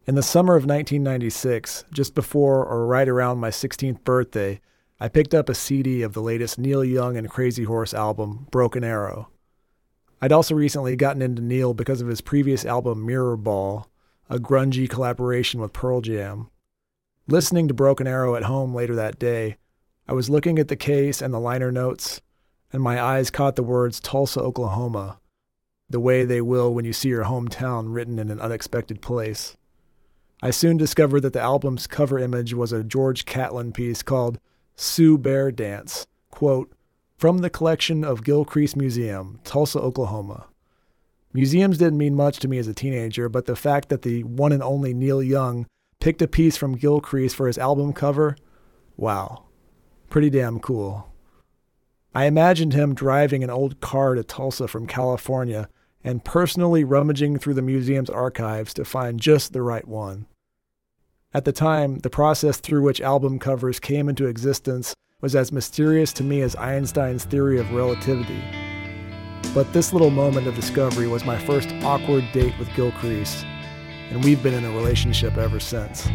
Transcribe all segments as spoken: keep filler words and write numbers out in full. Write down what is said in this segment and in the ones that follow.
In the summer of nineteen ninety-six, just before or right around my sixteenth birthday, I picked up a C D of the latest Neil Young and Crazy Horse album, Broken Arrow. I'd also recently gotten into Neil because of his previous album, Mirror Ball, a grungy collaboration with Pearl Jam. Listening to Broken Arrow at home later that day, I was looking at the case and the liner notes, and my eyes caught the words Tulsa, Oklahoma, the way they will when you see your hometown written in an unexpected place. I soon discovered that the album's cover image was a George Catlin piece called Sioux Bear Dance, quote, from the collection of Gilcrease Museum, Tulsa, Oklahoma. Museums didn't mean much to me as a teenager, but the fact that the one and only Neil Young picked a piece from Gilcrease for his album cover, wow, pretty damn cool. I imagined him driving an old car to Tulsa from California and personally rummaging through the museum's archives to find just the right one. At the time, the process through which album covers came into existence was as mysterious to me as Einstein's theory of relativity. But this little moment of discovery was my first awkward date with Gilcrease, and we've been in a relationship ever since.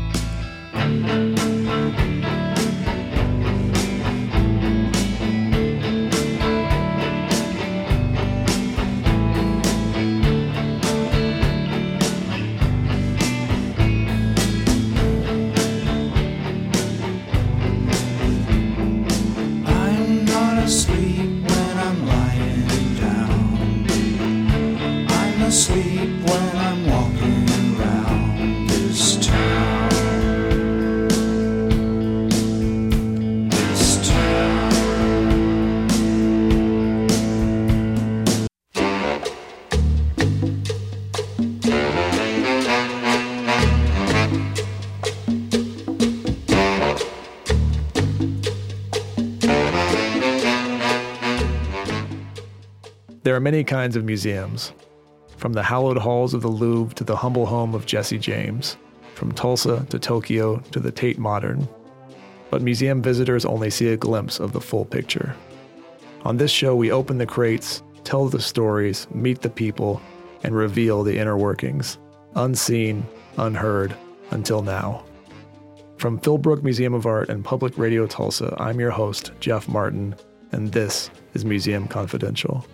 There are many kinds of museums, from the hallowed halls of the Louvre to the humble home of Jesse James, from Tulsa to Tokyo to the Tate Modern. But museum visitors only see a glimpse of the full picture. On this show, we open the crates, tell the stories, meet the people, and reveal the inner workings, unseen, unheard, until now. From Philbrook Museum of Art and Public Radio Tulsa, I'm your host, Jeff Martin, and this is Museum Confidential.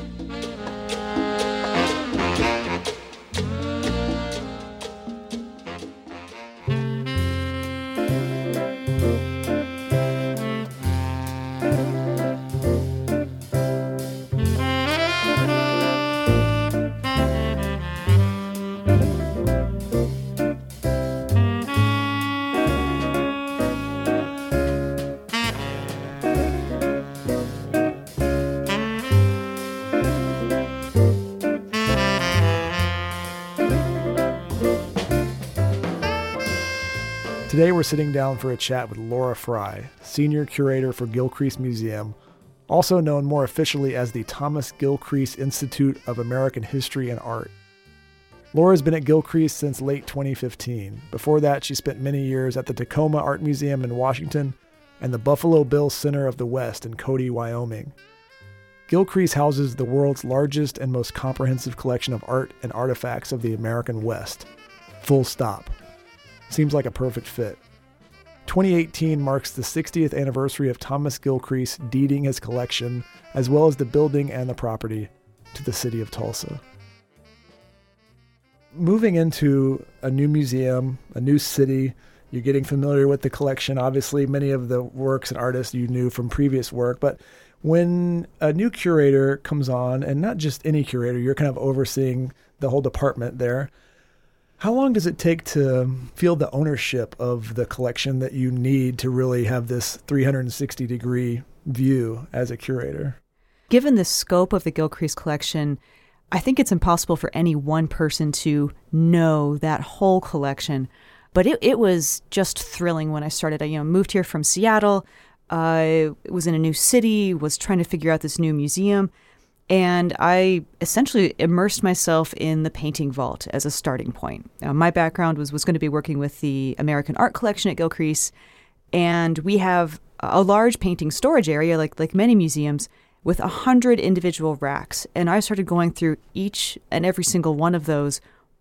Today we're sitting down for a chat with Laura Fry, Senior Curator for Gilcrease Museum, also known more officially as the Thomas Gilcrease Institute of American History and Art. Laura's been at Gilcrease since late twenty fifteen. Before that, she spent many years at the Tacoma Art Museum in Washington and the Buffalo Bill Center of the West in Cody, Wyoming. Gilcrease houses the world's largest and most comprehensive collection of art and artifacts of the American West. Full stop. Seems like a perfect fit. twenty eighteen marks the sixtieth anniversary of Thomas Gilcrease deeding his collection, as well as the building and the property, to the city of Tulsa. Moving into a new museum, a new city, you're getting familiar with the collection. Obviously, many of the works and artists you knew from previous work, but when a new curator comes on, and not just any curator, you're kind of overseeing the whole department there. How long does it take to feel the ownership of the collection that you need to really have this three hundred sixty degree view as a curator? Given the scope of the Gilcrease collection, I think it's impossible for any one person to know that whole collection. But it, it was just thrilling when I started. I you know, moved here from Seattle, uh, was in a new city, was trying to figure out this new museum. And I essentially immersed myself in the painting vault as a starting point. Uh, my background was, was going to be working with the American Art Collection at Gilcrease, and we have a large painting storage area, like like many museums, with a hundred individual racks. And I started going through each and every single one of those,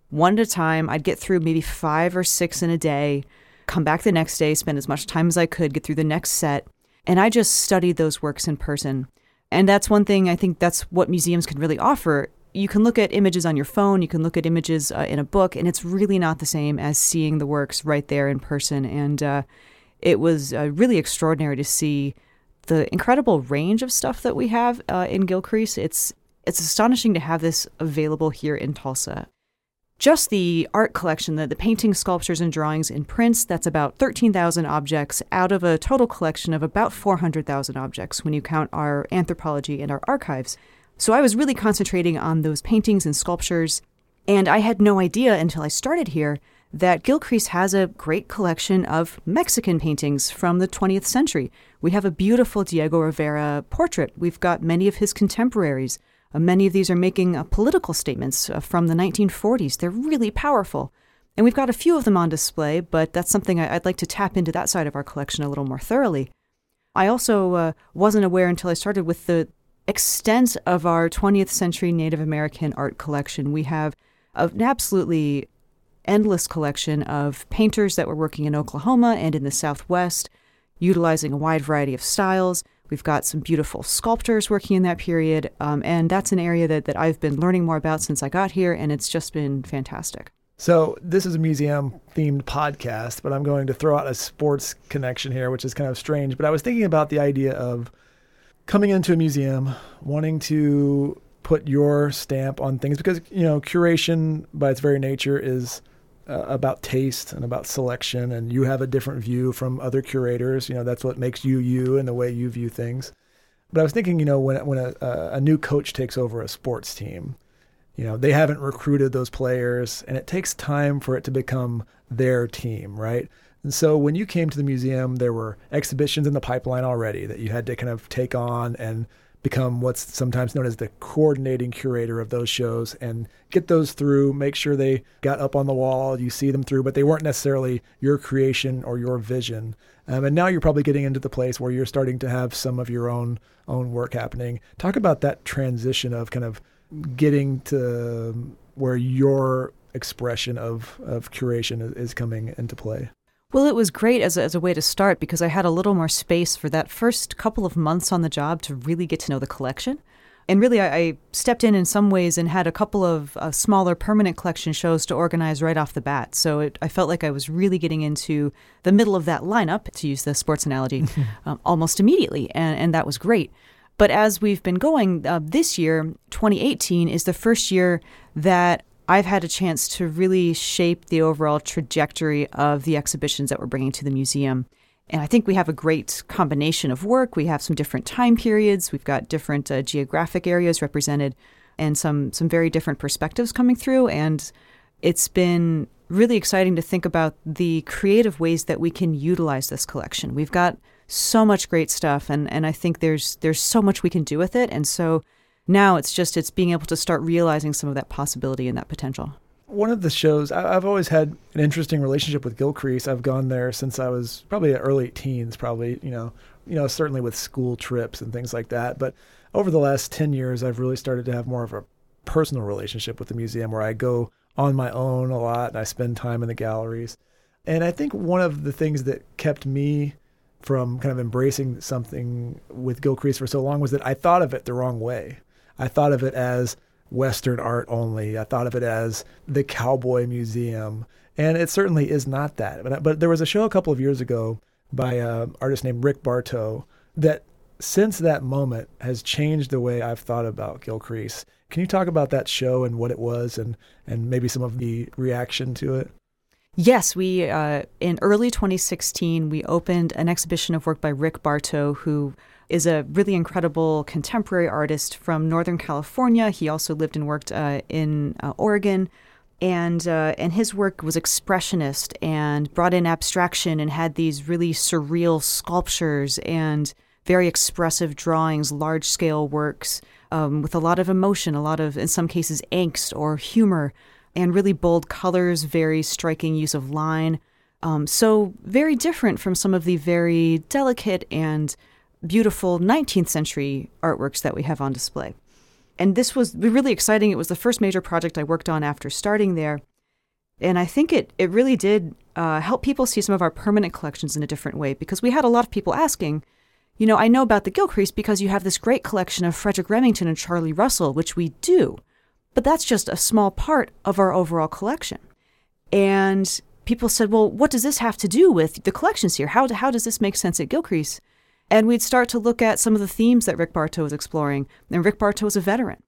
one at a time. I'd get through maybe five or six in a day, come back the next day, spend as much time as I could, get through the next set. And I just studied those works in person. And that's one thing I think that's what museums can really offer. You can look at images on your phone, you can look at images uh, in a book, and it's really not the same as seeing the works right there in person. And uh, it was uh, really extraordinary to see the incredible range of stuff that we have uh, in Gilcrease. It's it's astonishing to have this available here in Tulsa. Just the art collection, the, the paintings, sculptures, and drawings in prints, that's about thirteen thousand objects out of a total collection of about four hundred thousand objects when you count our anthropology and our archives. So I was really concentrating on those paintings and sculptures, and I had no idea until I started here that Gilcrease has a great collection of Mexican paintings from the twentieth century. We have a beautiful Diego Rivera portrait. We've got many of his contemporaries. Uh, many of these are making uh, political statements uh, from the nineteen forties. They're really powerful. And we've got a few of them on display, but that's something I- I'd like to tap into that side of our collection a little more thoroughly. I also uh, wasn't aware until I started with the extent of our twentieth century Native American art collection. We have an absolutely endless collection of painters that were working in Oklahoma and in the Southwest, utilizing a wide variety of styles. We've got some beautiful sculptors working in that period, um, and that's an area that, that I've been learning more about since I got here, and it's just been fantastic. So this is a museum-themed podcast, but I'm going to throw out a sports connection here, which is kind of strange. But I was thinking about the idea of coming into a museum, wanting to put your stamp on things, because, you know, curation by its very nature is uh, about taste and about selection, and you have a different view from other curators. You know, that's what makes you you and the way you view things. But I was thinking, you know, when when a, a new coach takes over a sports team, you know, they haven't recruited those players, and it takes time for it to become their team, right? And so when you came to the museum, there were exhibitions in the pipeline already that you had to kind of take on and become what's sometimes known as the coordinating curator of those shows and get those through, make sure they got up on the wall, you see them through, but they weren't necessarily your creation or your vision. Um, and now you're probably getting into the place where you're starting to have some of your own own work happening. Talk about that transition of kind of getting to where your expression of, of curation is, is coming into play. Well, it was great as a, as a way to start because I had a little more space for that first couple of months on the job to really get to know the collection. And really, I, I stepped in in some ways and had a couple of uh, smaller permanent collection shows to organize right off the bat. So it, I felt like I was really getting into the middle of that lineup, to use the sports analogy, um, almost immediately. And, and that was great. But as we've been going, uh, this year, twenty eighteen, is the first year that I've had a chance to really shape the overall trajectory of the exhibitions that we're bringing to the museum. And I think we have a great combination of work. We have some different time periods. We've got different uh, geographic areas represented and some some very different perspectives coming through. And it's been really exciting to think about the creative ways that we can utilize this collection. We've got so much great stuff, and, and I think there's there's so much we can do with it. And so now it's just it's being able to start realizing some of that possibility and that potential. One of the shows, I've always had an interesting relationship with Gilcrease. I've gone there since I was probably early teens, probably, you know, you know, certainly with school trips and things like that. But over the last ten years, I've really started to have more of a personal relationship with the museum where I go on my own a lot and I spend time in the galleries. And I think one of the things that kept me from kind of embracing something with Gilcrease for so long was that I thought of it the wrong way. I thought of it as Western art only. I thought of it as the cowboy museum. And it certainly is not that. But, but there was a show a couple of years ago by an artist named Rick Bartow that since that moment has changed the way I've thought about Gilcrease. Can you talk about that show and what it was and, and maybe some of the reaction to it? Yes, we uh, in early twenty sixteen, we opened an exhibition of work by Rick Bartow, who is a really incredible contemporary artist from Northern California. He also lived and worked uh, in uh, Oregon, and uh, and his work was expressionist and brought in abstraction and had these really surreal sculptures and very expressive drawings, large-scale works um, with a lot of emotion, a lot of, in some cases, angst or humor, and really bold colors, very striking use of line. Um, so very different from some of the very delicate and beautiful nineteenth century artworks that we have on display. And this was really exciting. It was the first major project I worked on after starting there. And I think it, it really did uh, help people see some of our permanent collections in a different way, because we had a lot of people asking, you know, I know about the Gilcrease because you have this great collection of Frederic Remington and Charlie Russell, which we do, but that's just a small part of our overall collection. And people said, well, what does this have to do with the collections here? How, how does this make sense at Gilcrease? And we'd start to look at some of the themes that Rick Bartow was exploring. And Rick Bartow is a veteran.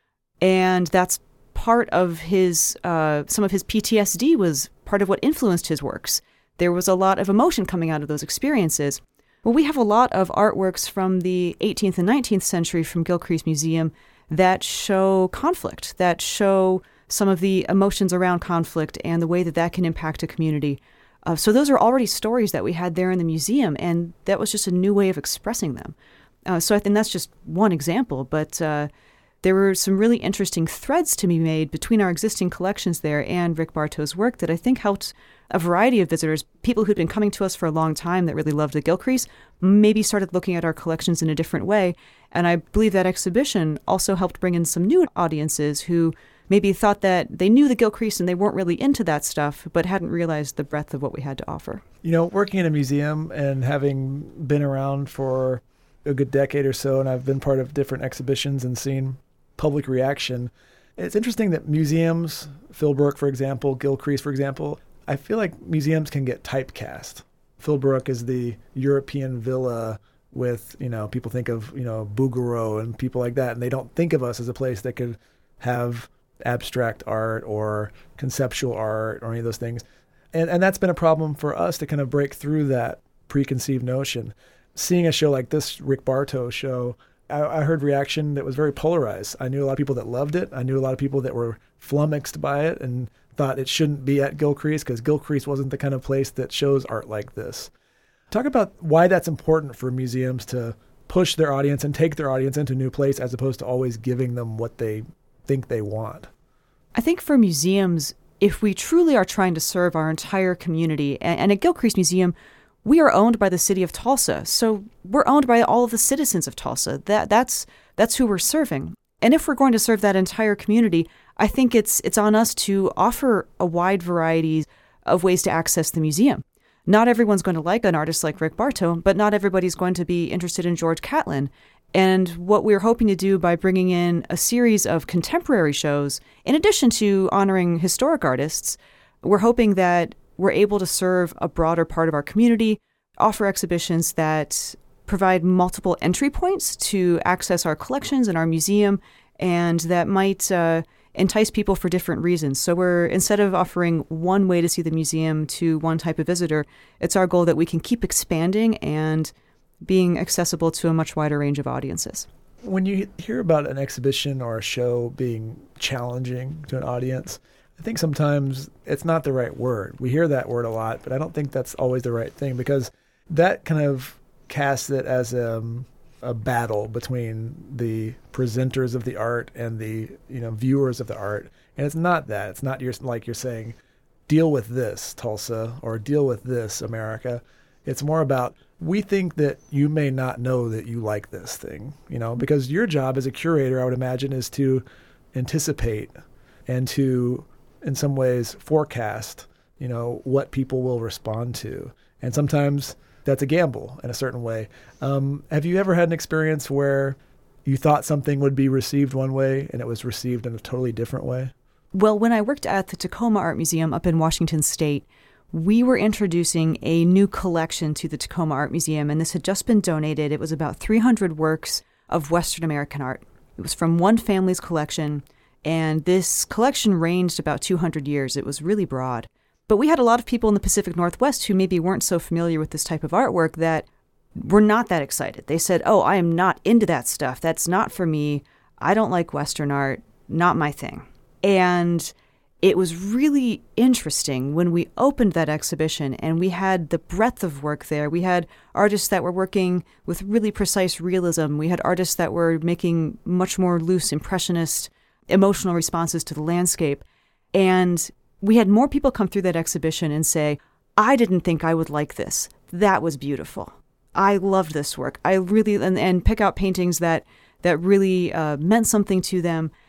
And that's part of his, uh, some of his P T S D was part of what influenced his works. There was a lot of emotion coming out of those experiences. Well, we have a lot of artworks from the eighteenth and nineteenth century from Gilcrease Museum that show conflict, that show some of the emotions around conflict and the way that that can impact a community. Uh, so those are already stories that we had there in the museum, and that was just a new way of expressing them. Uh, so I think that's just one example, but uh, there were some really interesting threads to be made between our existing collections there and Rick Bartow's work that I think helped a variety of visitors, people who'd been coming to us for a long time that really loved the Gilcrease, maybe started looking at our collections in a different way. And I believe that exhibition also helped bring in some new audiences who maybe thought that they knew the Gilcrease and they weren't really into that stuff, but hadn't realized the breadth of what we had to offer. You know, working in a museum and having been around for a good decade or so, and I've been part of different exhibitions and seen public reaction, it's interesting that museums, Philbrook, for example, Gilcrease, for example, I feel like museums can get typecast. Philbrook is the European villa with, you know, people think of, you know, Bouguereau and people like that, and they don't think of us as a place that could have abstract art or conceptual art or any of those things. And and that's been a problem for us to kind of break through that preconceived notion. Seeing a show like this Rick Bartow show, I, I heard reaction that was very polarized. I knew a lot of people that loved it. I knew a lot of people that were flummoxed by it and thought it shouldn't be at Gilcrease because Gilcrease wasn't the kind of place that shows art like this. Talk about why that's important for museums to push their audience and take their audience into a new place as opposed to always giving them what they think they want. I think for museums, if we truly are trying to serve our entire community, and, and at Gilcrease Museum, we are owned by the city of Tulsa. So we're owned by all of the citizens of Tulsa. That that's that's who we're serving. And if we're going to serve that entire community, I think it's it's on us to offer a wide variety of ways to access the museum. Not everyone's going to like an artist like Rick Bartow, but not everybody's going to be interested in George Catlin. And what we're hoping to do by bringing in a series of contemporary shows, in addition to honoring historic artists, we're hoping that we're able to serve a broader part of our community, offer exhibitions that provide multiple entry points to access our collections and our museum, and that might uh, entice people for different reasons. So we're, instead of offering one way to see the museum to one type of visitor, it's our goal that we can keep expanding and being accessible to a much wider range of audiences. When you hear about an exhibition or a show being challenging to an audience, I think sometimes it's not the right word. We hear that word a lot, but I don't think that's always the right thing because that kind of casts it as um, a battle between the presenters of the art and the, you know, viewers of the art. And it's not that. It's not your, like you're saying, deal with this, Tulsa, or deal with this, America. It's more about, we think that you may not know that you like this thing, you know, because your job as a curator, I would imagine, is to anticipate and to, in some ways, forecast, you know, what people will respond to. And sometimes that's a gamble in a certain way. Um, have you ever had an experience where you thought something would be received one way and it was received in a totally different way? Well, when I worked at the Tacoma Art Museum up in Washington State, we were introducing a new collection to the Tacoma Art Museum, and this had just been donated. It was about three hundred works of Western American art. It was from one family's collection, and this collection ranged about two hundred years. It was really broad. But we had a lot of people in the Pacific Northwest who maybe weren't so familiar with this type of artwork that were not that excited. They said, oh, I am not into that stuff. That's not for me. I don't like Western art. Not my thing. And it was really interesting when we opened that exhibition and we had the breadth of work there. We had artists that were working with really precise realism. We had artists that were making much more loose, impressionist, emotional responses to the landscape. And we had more people come through that exhibition and say, I didn't think I would like this. That was beautiful. I loved this work. I really, and, and pick out paintings that, that really uh, meant something to them.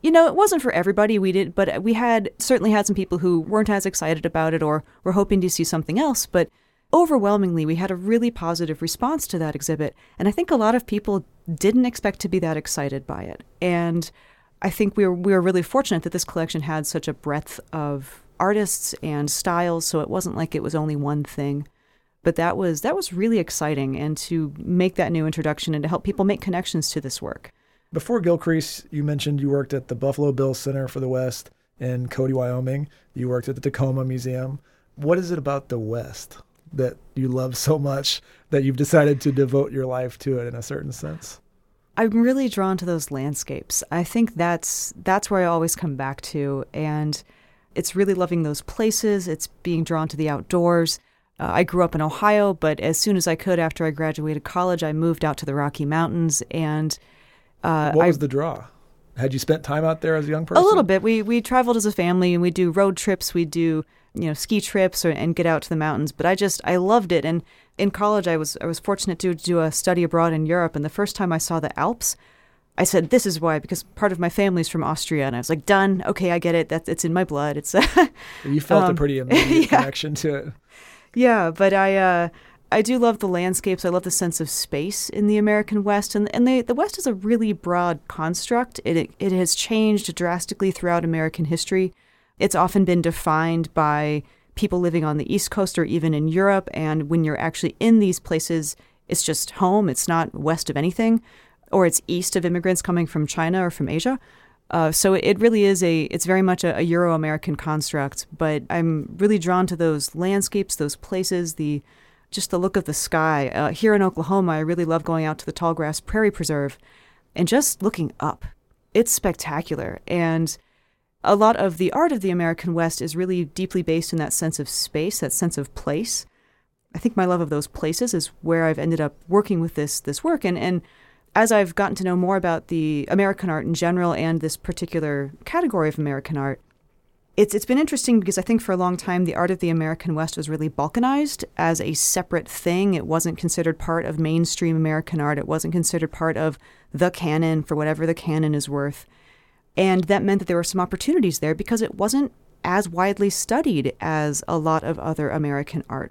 You know, it wasn't for everybody. We did, but we had certainly had some people who weren't as excited about it or were hoping to see something else. But overwhelmingly, we had a really positive response to that exhibit. And I think a lot of people didn't expect to be that excited by it. And I think we were, we were really fortunate that this collection had such a breadth of artists and styles. So it wasn't like it was only one thing. But that was that was really exciting. And to make that new introduction and to help people make connections to this work. Before Gilcrease, you mentioned you worked at the Buffalo Bill Center for the West in Cody, Wyoming. You worked at the Tacoma Museum. What is it about the West that you love so much that you've decided to devote your life to it in a certain sense? I'm really drawn to those landscapes. I think that's that's where I always come back to. And it's really loving those places. It's being drawn to the outdoors. Uh, I grew up in Ohio, but as soon as I could after I graduated college, I moved out to the Rocky Mountains. And Uh, what was I, the draw? Had you spent time out there as a young person? A little bit. We we traveled as a family, and we do road trips. We do you know ski trips or, and get out to the mountains. But I just I loved it. And in college, I was I was fortunate to do a study abroad in Europe. And the first time I saw the Alps, I said, "This is why," because part of my family's from Austria, and I was like, "Done. Okay, I get it. That's it's in my blood." It's you felt um, a pretty immediate yeah. connection to it. Yeah, but I. Uh, I do love the landscapes. I love the sense of space in the American West. And, and they, the West is a really broad construct. It, it it has changed drastically throughout American history. It's often been defined by people living on the East Coast or even in Europe. And when you're actually in these places, it's just home. It's not west of anything. Or it's east of immigrants coming from China or from Asia. Uh, so it, it really is a, it's very much a, a Euro-American construct. But I'm really drawn to those landscapes, those places, the just the look of the sky. Uh, here in Oklahoma, I really love going out to the Tallgrass Prairie Preserve and just looking up. It's spectacular. And a lot of the art of the American West is really deeply based in that sense of space, that sense of place. I think my love of those places is where I've ended up working with this this work. And, and as I've gotten to know more about the American art in general and this particular category of American art, It's it's been interesting because I think for a long time the art of the American West was really balkanized as a separate thing. It wasn't considered part of mainstream American art. It wasn't considered part of the canon for whatever the canon is worth. And that meant that there were some opportunities there because it wasn't as widely studied as a lot of other American art.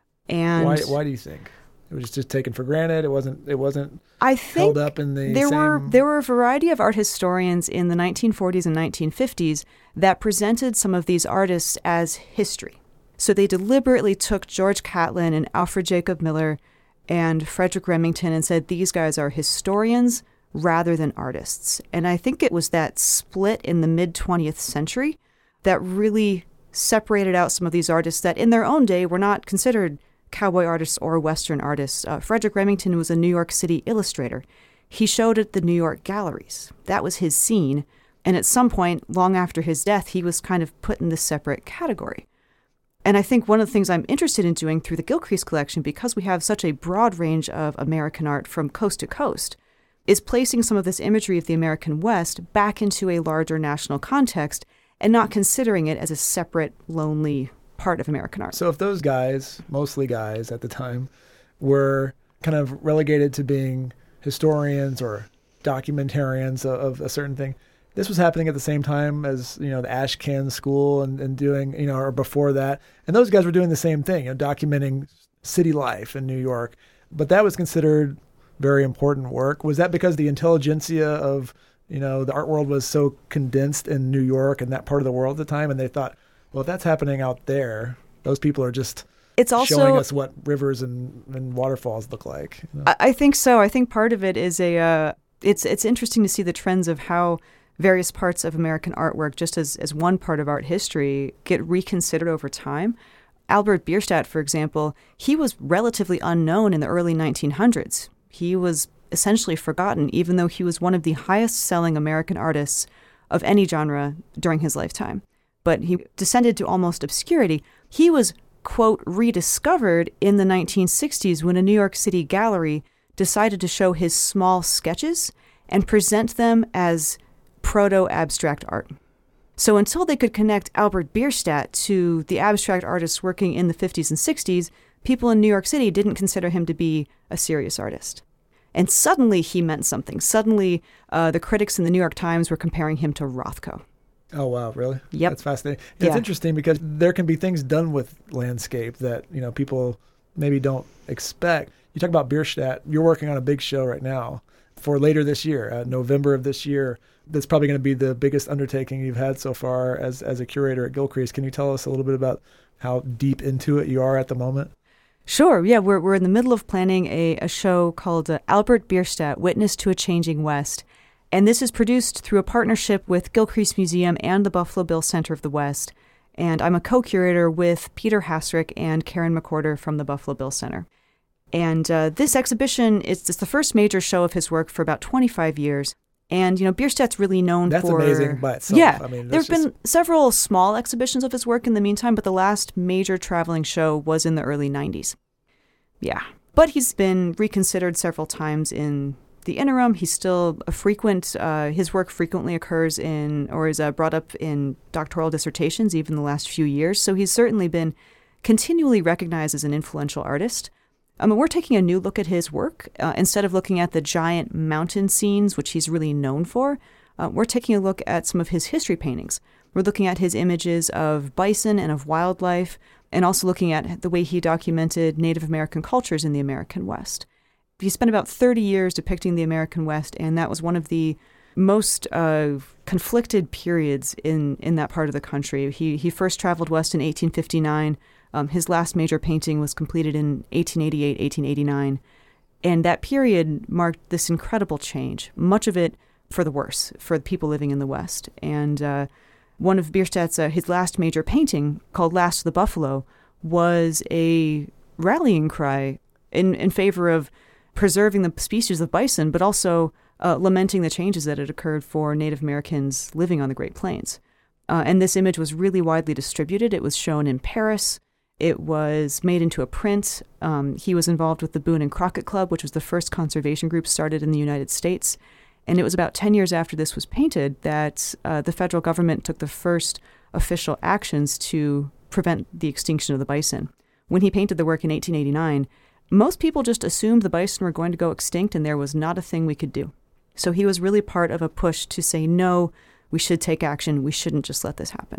And why why do you think? It was just taken for granted. It wasn't. It wasn't. I think held up in the there same... were there were a variety of art historians in the nineteen forties and nineteen fifties that presented some of these artists as history. So they deliberately took George Catlin and Alfred Jacob Miller and Frederick Remington and said these guys are historians rather than artists. And I think it was that split in the mid twentieth century that really separated out some of these artists that in their own day were not considered cowboy artists or Western artists. Uh, Frederick Remington was a New York City illustrator. He showed at the New York galleries. That was his scene. And at some point, long after his death, he was kind of put in this separate category. And I think one of the things I'm interested in doing through the Gilcrease collection, because we have such a broad range of American art from coast to coast, is placing some of this imagery of the American West back into a larger national context and not considering it as a separate, lonely part of American art. So if those guys, mostly guys at the time, were kind of relegated to being historians or documentarians of, of a certain thing, this was happening at the same time as, you know, the Ashcan School and, and doing, you know, or before that. And those guys were doing the same thing, you know, documenting city life in New York. But that was considered very important work. Was that because the intelligentsia of, you know, the art world was so condensed in New York and that part of the world at the time, and they thought, well, if that's happening out there, those people are just it's also, showing us what rivers and, and waterfalls look like. You know? I, I think so. I think part of it is a, uh, it's it's interesting to see the trends of how various parts of American artwork, just as, as one part of art history, get reconsidered over time. Albert Bierstadt, for example, he was relatively unknown in the early nineteen hundreds. He was essentially forgotten, even though he was one of the highest-selling American artists of any genre during his lifetime. But he descended to almost obscurity. He was, quote, rediscovered in the nineteen sixties when a New York City gallery decided to show his small sketches and present them as proto-abstract art. So until they could connect Albert Bierstadt to the abstract artists working in the fifties and sixties, people in New York City didn't consider him to be a serious artist. And suddenly he meant something. Suddenly uh, the critics in the New York Times were comparing him to Rothko. Oh, wow, really? Yep. That's fascinating. It's yeah. interesting because there can be things done with landscape that, you know, people maybe don't expect. You talk about Bierstadt. You're working on a big show right now for later this year, uh, November of this year. That's probably going to be the biggest undertaking you've had so far as, as a curator at Gilcrease. Can you tell us a little bit about how deep into it you are at the moment? Sure. Yeah, we're we're in the middle of planning a, a show called uh, Albert Bierstadt, Witness to a Changing West. And this is produced through a partnership with Gilcrease Museum and the Buffalo Bill Center of the West. And I'm a co-curator with Peter Hasrick and Karen McWhorter from the Buffalo Bill Center. And uh, this exhibition is it's the first major show of his work for about twenty-five years. And, you know, Bierstadt's really known that's for... That's amazing by itself. Yeah. I mean, there have just... been several small exhibitions of his work in the meantime, but the last major traveling show was in the early nineties. Yeah. But he's been reconsidered several times in the interim. He's still a frequent... Uh, his work frequently occurs in, or is uh, brought up in doctoral dissertations, even the last few years. So he's certainly been continually recognized as an influential artist. I mean, we're taking a new look at his work. Uh, instead of looking at the giant mountain scenes, which he's really known for, uh, we're taking a look at some of his history paintings. We're looking at his images of bison and of wildlife, and also looking at the way he documented Native American cultures in the American West. He spent about thirty years depicting the American West, and that was one of the most uh, conflicted periods in, in that part of the country. He, he first traveled west in eighteen fifty-nine. Um, his last major painting was completed in eighteen eighty-eight, eighteen eighty-nine. And that period marked this incredible change, much of it for the worse, for the people living in the West. And uh, one of Bierstadt's, uh, his last major painting, called Last of the Buffalo, was a rallying cry in, in favor of preserving the species of bison, but also uh, lamenting the changes that had occurred for Native Americans living on the Great Plains. Uh, and this image was really widely distributed. It was shown in Paris. It was made into a print. Um, he was involved with the Boone and Crockett Club, which was the first conservation group started in the United States. And it was about ten years after this was painted that uh, the federal government took the first official actions to prevent the extinction of the bison. When he painted the work in eighteen eighty-nine, most people just assumed the bison were going to go extinct and there was not a thing we could do. So he was really part of a push to say, no, we should take action. We shouldn't just let this happen.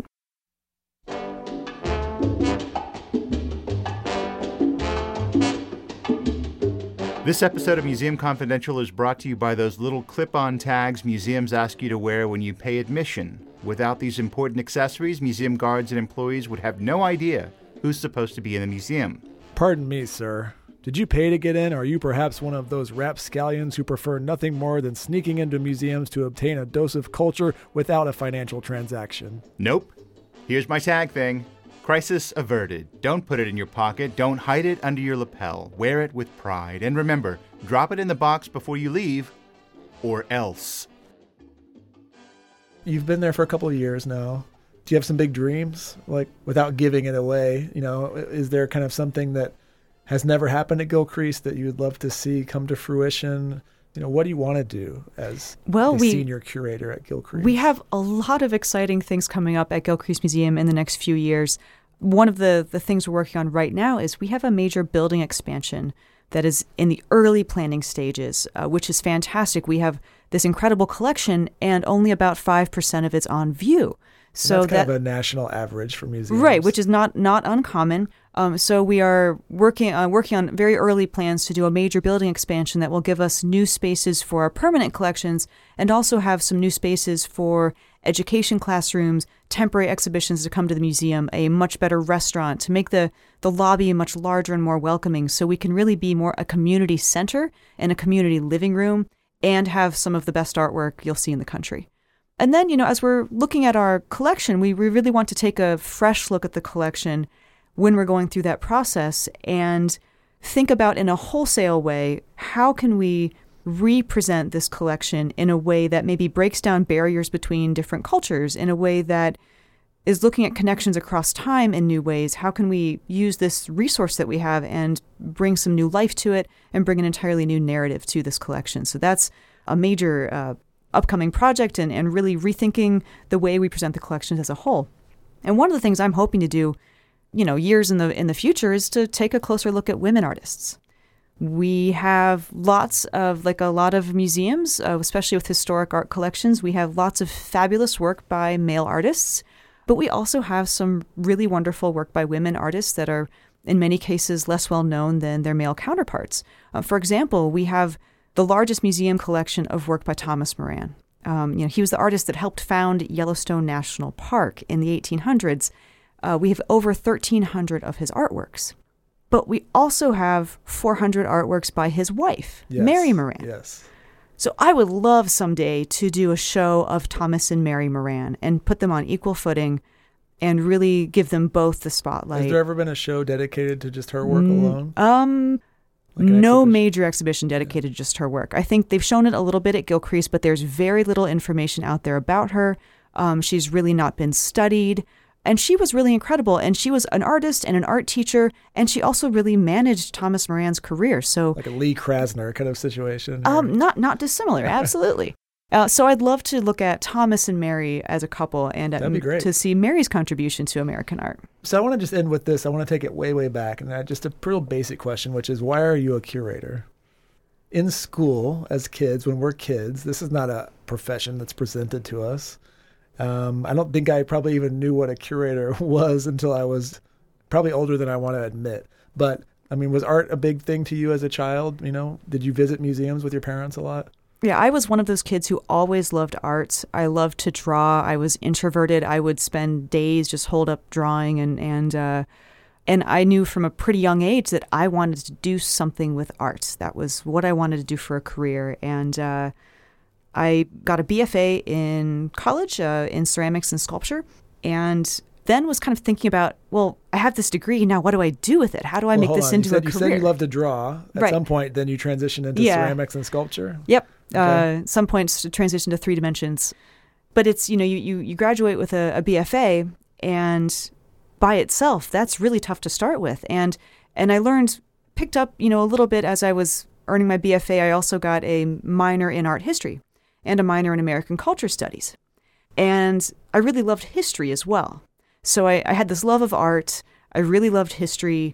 This episode of Museum Confidential is brought to you by those little clip-on tags museums ask you to wear when you pay admission. Without these important accessories, museum guards and employees would have no idea who's supposed to be in the museum. Pardon me, sir. Did you pay to get in, or are you perhaps one of those rapscallions who prefer nothing more than sneaking into museums to obtain a dose of culture without a financial transaction? Nope. Here's my tag thing. Crisis averted. Don't put it in your pocket. Don't hide it under your lapel. Wear it with pride. And remember, drop it in the box before you leave, or else. You've been there for a couple of years now. Do you have some big dreams? Like, without giving it away, you know, is there kind of something that has never happened at Gilcrease that you would love to see come to fruition? You know, what do you want to do as well, a we, senior curator at Gilcrease? We have a lot of exciting things coming up at Gilcrease Museum in the next few years. One of the, the things we're working on right now is we have a major building expansion that is in the early planning stages, uh, which is fantastic. We have this incredible collection, and only about five percent of it's on view. So that's kind that, of a national average for museums. Right, which is not, not uncommon. Um, so we are working uh, working on very early plans to do a major building expansion that will give us new spaces for our permanent collections and also have some new spaces for education classrooms, temporary exhibitions to come to the museum, a much better restaurant, to make the, the lobby much larger and more welcoming so we can really be more a community center and a community living room and have some of the best artwork you'll see in the country. And then, you know, as we're looking at our collection, we, we really want to take a fresh look at the collection when we're going through that process and think about in a wholesale way, how can we represent this collection in a way that maybe breaks down barriers between different cultures, in a way that is looking at connections across time in new ways. How can we use this resource that we have and bring some new life to it and bring an entirely new narrative to this collection? So that's a major uh, upcoming project and, and really rethinking the way we present the collections as a whole. And one of the things I'm hoping to do, you know, years in the in the future is to take a closer look at women artists. We have lots of, like a lot of museums, uh, especially with historic art collections, we have lots of fabulous work by male artists, but we also have some really wonderful work by women artists that are, in many cases, less well known than their male counterparts. Uh, for example, we have the largest museum collection of work by Thomas Moran. Um, you know, he was the artist that helped found Yellowstone National Park in the eighteen hundreds. Uh, we have over thirteen hundred of his artworks. But we also have four hundred artworks by his wife, yes. Mary Moran. Yes. So I would love someday to do a show of Thomas and Mary Moran and put them on equal footing and really give them both the spotlight. Has there ever been a show dedicated to just her work mm, alone? Um, like no exhibition? major exhibition dedicated yeah. to just her work. I think they've shown it a little bit at Gilcrease, but there's very little information out there about her. Um, she's really not been studied. And she was really incredible. And she was an artist and an art teacher. And she also really managed Thomas Moran's career. So like a Lee Krasner kind of situation. Um, not not dissimilar. Absolutely. uh, so I'd love to look at Thomas and Mary as a couple and That'd be great. to see Mary's contribution to American art. So I want to just end with this. I want to take it way, way back. And just a real basic question, which is, why are you a curator? In school, as kids, when we're kids, this is not a profession that's presented to us. Um, I don't think I probably even knew what a curator was until I was probably older than I want to admit. But, I mean, was art a big thing to you as a child? You know, did you visit museums with your parents a lot? Yeah, I was one of those kids who always loved art. I loved to draw. I was introverted. I would spend days just holed up drawing. And, and, uh, and I knew from a pretty young age that I wanted to do something with art. That was what I wanted to do for a career. And, uh, I got a B F A in college uh, in ceramics and sculpture, and then was kind of thinking about, well, I have this degree, now what do I do with it? How do I well, make this on. into you said, a career? You said you love to draw. At right. some point, then you transitioned into yeah. ceramics and sculpture? Yep. Okay. Uh, some points to transition to three dimensions. But it's, you know, you, you, you graduate with a, a B F A, and by itself, that's really tough to start with. And and I learned, picked up, you know, a little bit as I was earning my B F A. I also got a minor in art history and a minor in American culture studies. And I really loved history as well. So I, I had this love of art. I really loved history.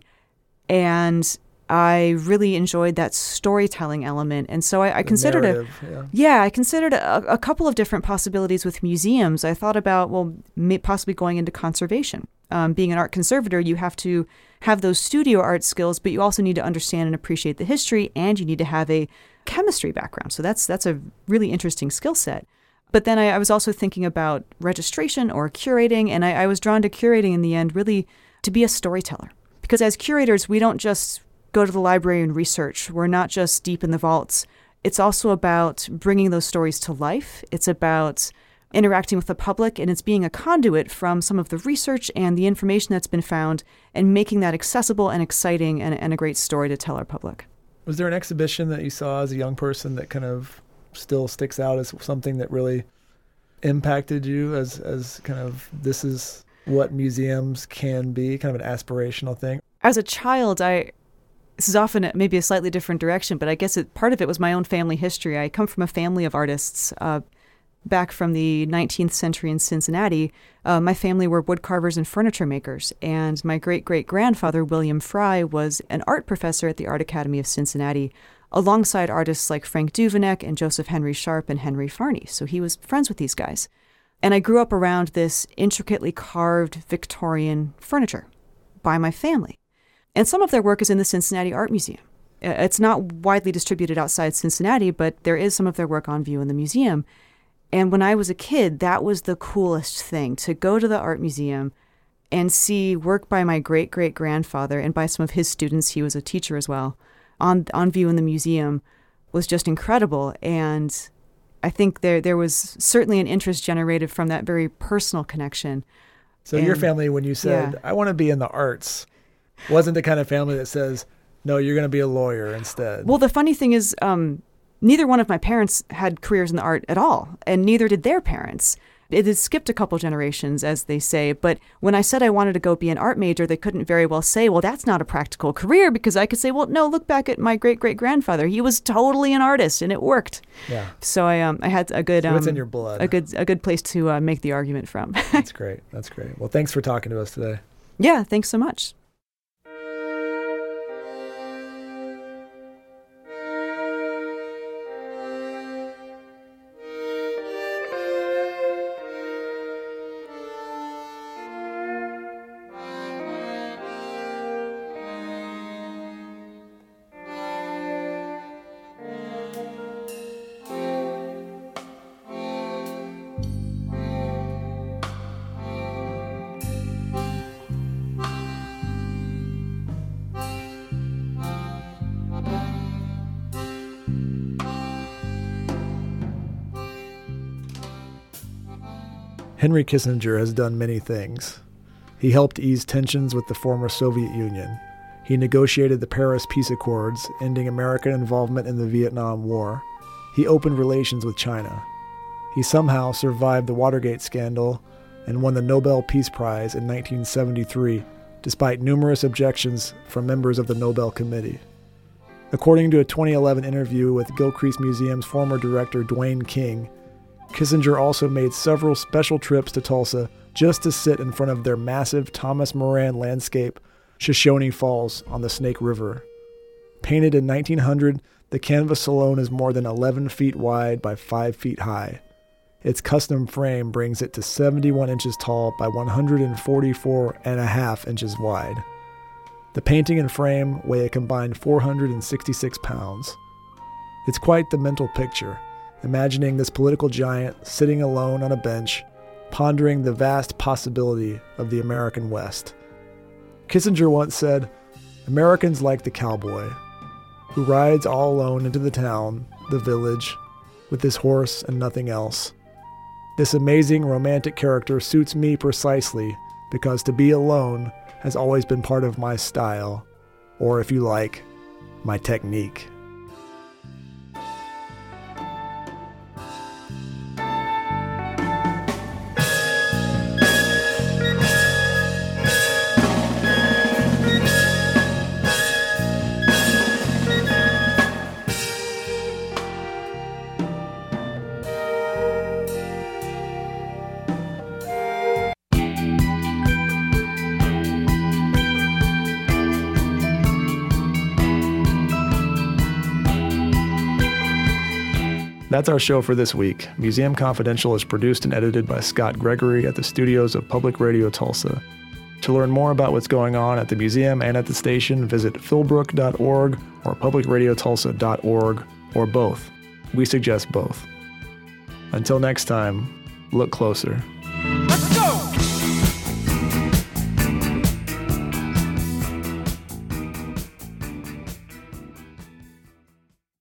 And I really enjoyed that storytelling element. And so I, I considered a, yeah. yeah, I considered a, a couple of different possibilities with museums. I thought about, well, may, possibly going into conservation. Um, being an art conservator, you have to have those studio art skills, but you also need to understand and appreciate the history, and you need to have a chemistry background. So that's that's a really interesting skill set. But then I, I was also thinking about registration or curating, and I, I was drawn to curating in the end, really to be a storyteller. Because as curators, we don't just go to the library and research. We're not just deep in the vaults. It's also about bringing those stories to life. It's about interacting with the public, and it's being a conduit from some of the research and the information that's been found and making that accessible and exciting and, and a great story to tell our public. Was there an exhibition that you saw as a young person that kind of still sticks out as something that really impacted you as, as kind of this is what museums can be, kind of an aspirational thing? As a child, I this is often maybe a slightly different direction, but I guess it, part of it was my own family history. I come from a family of artists. Uh, Back from the nineteenth century in Cincinnati, uh, my family were woodcarvers and furniture makers, and my great-great-grandfather, William Fry, was an art professor at the Art Academy of Cincinnati, alongside artists like Frank Duveneck and Joseph Henry Sharp and Henry Farney. So he was friends with these guys. And I grew up around this intricately carved Victorian furniture by my family. And some of their work is in the Cincinnati Art Museum. It's not widely distributed outside Cincinnati, but there is some of their work on view in the museum. And when I was a kid, that was the coolest thing, to go to the art museum and see work by my great-great-grandfather and by some of his students, he was a teacher as well, on on view in the museum was just incredible. And I think there there was certainly an interest generated from that very personal connection. So and, your family, when you said, yeah. I want to be in the arts, wasn't the kind of family that says, no, you're going to be a lawyer instead. Well, the funny thing is, um, neither one of my parents had careers in the art at all, and neither did their parents. It had skipped a couple generations, as they say, but when I said I wanted to go be an art major, they couldn't very well say, well, that's not a practical career, because I could say, well, no, look back at my great-great-grandfather. He was totally an artist, and it worked. Yeah. So I um I had a good... So it's um, in your blood. A good, a good place to uh, make the argument from. That's great. That's great. Well, thanks for talking to us today. Yeah, thanks so much. Henry Kissinger has done many things. He helped ease tensions with the former Soviet Union. He negotiated the Paris Peace Accords, ending American involvement in the Vietnam War. He opened relations with China. He somehow survived the Watergate scandal and won the Nobel Peace Prize in nineteen seventy-three, despite numerous objections from members of the Nobel Committee. According to a twenty eleven interview with Gilcrease Museum's former director Dwayne King, Kissinger also made several special trips to Tulsa just to sit in front of their massive Thomas Moran landscape, Shoshone Falls on the Snake River. Painted in nineteen hundred, the canvas alone is more than eleven feet wide by five feet high. Its custom frame brings it to seventy-one inches tall by one hundred forty-four and a half inches wide. The painting and frame weigh a combined four hundred sixty-six pounds. It's quite the mental picture, imagining this political giant sitting alone on a bench, pondering the vast possibility of the American West. Kissinger once said, "Americans like the cowboy, who rides all alone into the town, the village, with his horse and nothing else. This amazing romantic character suits me precisely because to be alone has always been part of my style, or if you like, my technique." That's our show for this week. Museum Confidential is produced and edited by Scott Gregory at the studios of Public Radio Tulsa. To learn more about what's going on at the museum and at the station, visit philbrook dot org or public radio tulsa dot org, or both. We suggest both. Until next time, look closer. Let's go!